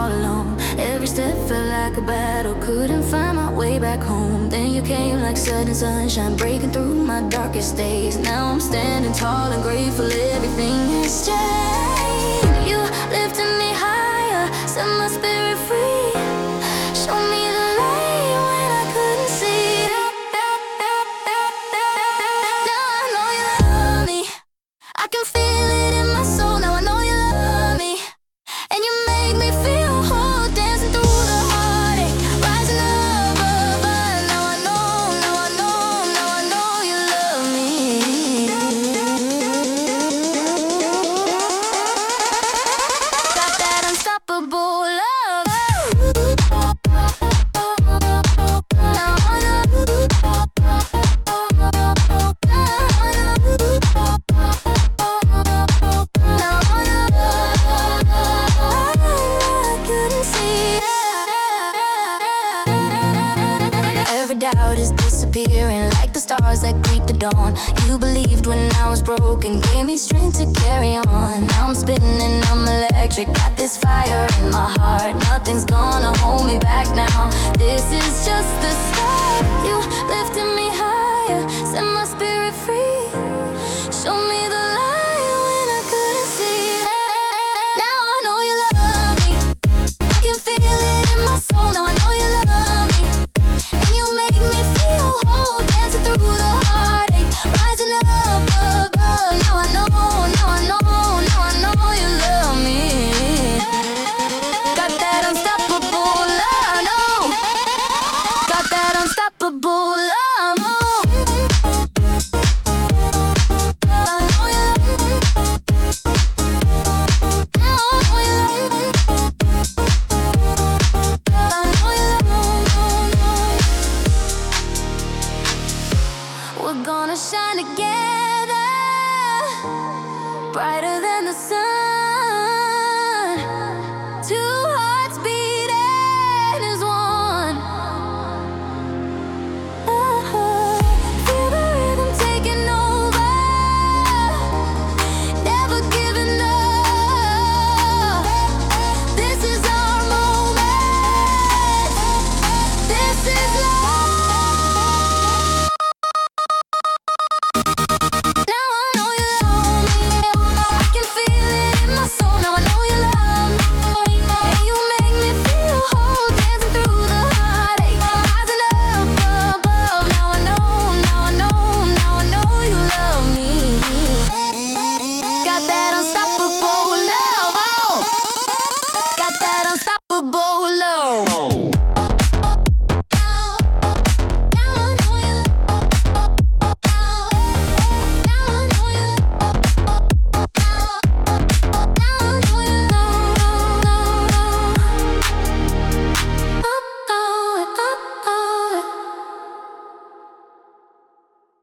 all alone. Every step felt like a battle, couldn't find my way back home. Then you came like sudden sunshine, breaking through my darkest days. Now I'm standing tall and grateful, everything has changed. You lifted me higher, set my spirit free. Show me the light when I couldn't see. Now I know you love me, I can feel it in my soul. Now I know you love me, and you make me feel whole, dancing through the heartache, rising above. Now I know, now I know, now I know you love me. Got that unstoppable love. Now I know. Now I couldn't see. Every doubt is disappearing like the stars that greet the dawn. You believed when I was broken, gave me strength to carry on. Now I'm spinning and I'm electric, got this fire in my heart. Nothing's gonna hold me back now. This is just the start. You lifted me higher, set my spirit free. Show me the light when I couldn't see. Now I know you love me, I can feel it in my soul. Now I know you love me, and you make me feel whole, dancing through the heartache, rising up above. Now I know, now I know, now I know you love me. Got that unstoppable love, no. Got that unstoppable love. We're gonna shine together, brighter than the sun.